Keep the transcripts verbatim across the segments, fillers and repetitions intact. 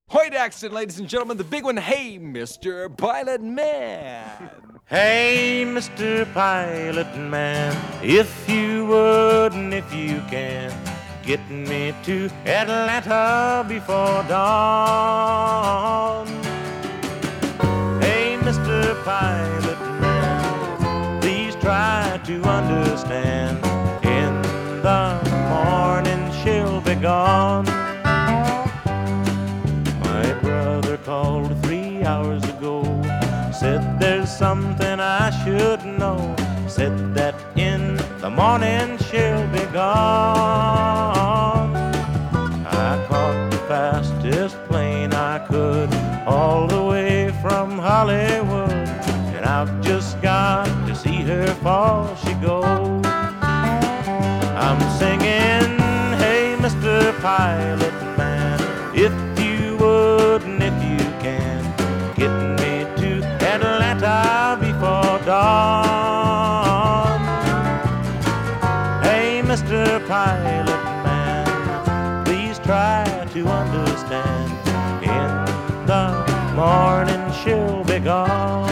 Hoyt Axton, ladies and gentlemen, the big one. Hey, Mister Pilot Man. Hey, Mister Pilot Man, if you would and if you can, get me to Atlanta before dawn. Hey, Mister Pilot Man, please try to understand. In the morning she'll be gone. My brother called three hours ago, said there's something I should know. Said that in the morning she'll be gone. I caught the fastest plane I could, all the way from Hollywood, and I've just got to see her before she goes. I'm singing, hey, Mister Pilot Man, if you would and if you can, get me to Atlanta before dawn. Hey, Mister Pilot Man, please try to understand. In the morning she'll be gone.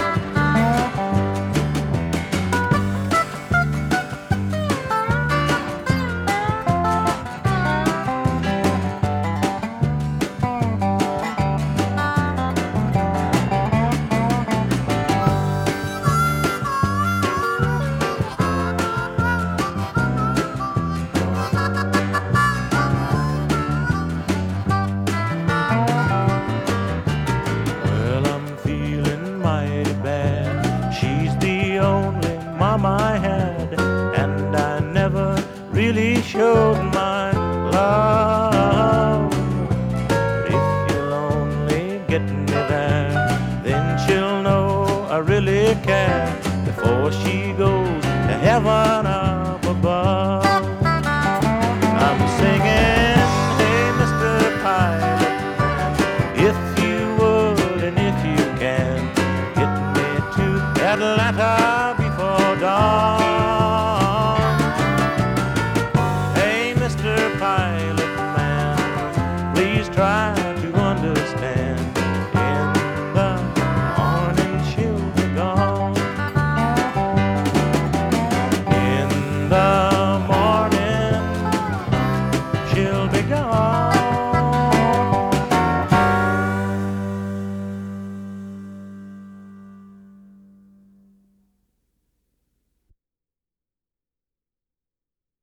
I had, and I never really showed my love. But if you'll only get me there, then she'll know I really care before she goes to heaven up above. I'm singing, hey, Mister Pilot Man, if you would and if you can, get me to Atlanta before dawn. Hey, Mister Pilot